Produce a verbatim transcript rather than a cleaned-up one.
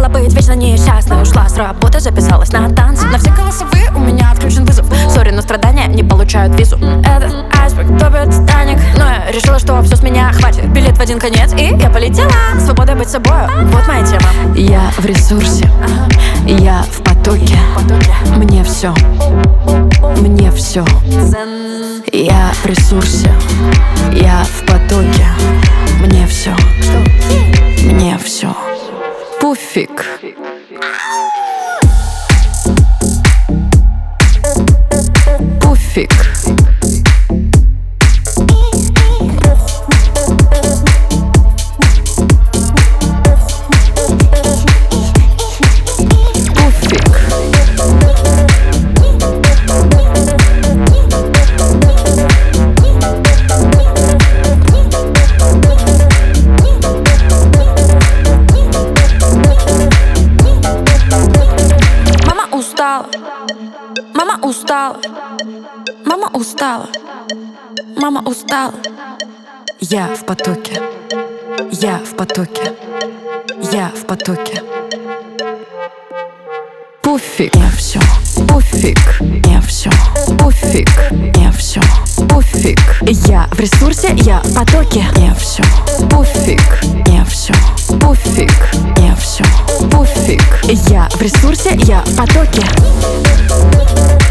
Хотела быть вечно несчастной. Ушла с работы, записалась на танцы. На все голосовые у меня включен вызов. Сори, но страдания не получают визу. Этот айсберг топит Титаник, но я решила, что все с меня хватит. Билет в один конец, и я полетела. Свобода быть собой, вот моя тема. Я в ресурсе, я в потоке. Мне все, мне все. Я в ресурсе, я в потоке. Мне все, мне все. Пуфик. Пуфик. Мама устала, мама устала, мама устала. Я в потоке, я в потоке, я в потоке. Пуфик, я все, пуфик, я все, пуфик, я все, пуфик. Я в ресурсе, я в потоке, я все, пуфик, я все, пуфик, я все, пуфик. Я в ресурсе, я в потоке.